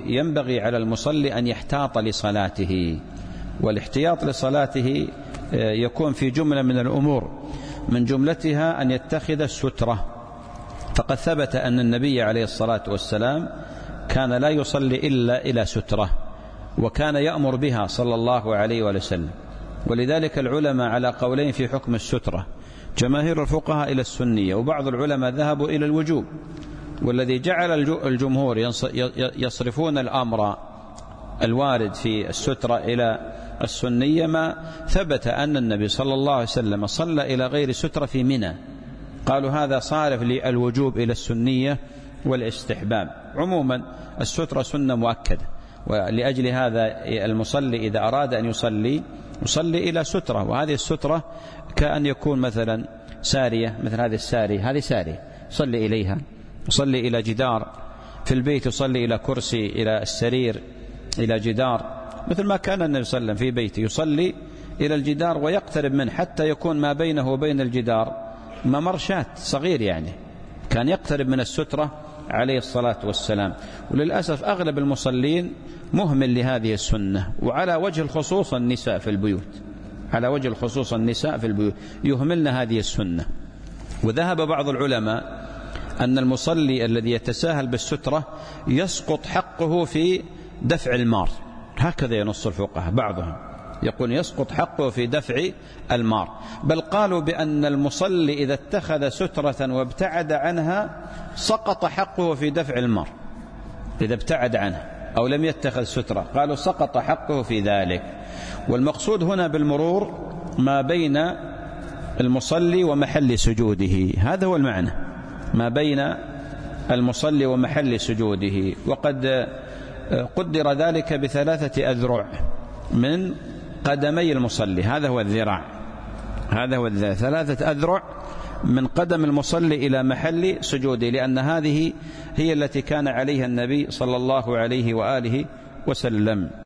ينبغي على المصلي أن يحتاط لصلاته، والاحتياط لصلاته يكون في جملة من الأمور، من جملتها أن يتخذ السترة. فقد ثبت أن النبي عليه الصلاة والسلام كان لا يصلي إلا إلى سترة، وكان يأمر بها صلى الله عليه وسلم. ولذلك العلماء على قولين في حكم السترة، جماهير الفقهاء إلى السنية، وبعض العلماء ذهبوا إلى الوجوب. والذي جعل الجمهور يصرفون الأمر الوارد في السترة إلى السنية ما ثبت أن النبي صلى الله عليه وسلم صلى إلى غير سترة في منى، قالوا هذا صارف للوجوب إلى السنية والاستحباب. عموما السترة سنة مؤكدة، ولأجل هذا المصلي إذا أراد أن يصلي إلى سترة. وهذه السترة كأن يكون مثلا سارية، مثل هذه السارية، هذه سارية يصلي إليها، يصلي إلى جدار في البيت، يصلي إلى كرسي، إلى السرير، إلى جدار، مثل ما كان النبي صلى الله عليه وسلم في بيته يصلي إلى الجدار ويقترب منه حتى يكون ما بينه وبين الجدار ممرشات صغير، يعني كان يقترب من السترة عليه الصلاة والسلام. وللأسف أغلب المصلين مهمل لهذه السنة، وعلى وجه الخصوص النساء في البيوت، على وجه الخصوص النساء في البيوت يهملن هذه السنة. وذهب بعض العلماء أن المصلي الذي يتساهل بالسترة يسقط حقه في دفع المار، هكذا ينص الفقهاء، بعضهم يقول يسقط حقه في دفع المار. بل قالوا بأن المصلي إذا اتخذ سترة وابتعد عنها سقط حقه في دفع المار، إذا ابتعد عنها أو لم يتخذ سترة قالوا سقط حقه في ذلك. والمقصود هنا بالمرور ما بين المصلي ومحل سجوده، هذا هو المعنى، ما بين المصلي ومحل سجوده. وقد قدر ذلك ب3 أذرع من قدمي المصلي، هذا هو الذراع، هذا هو الذراع، 3 أذرع من قدم المصلي إلى محل سجوده، لأن هذه هي التي كان عليها النبي صلى الله عليه وآله وسلم.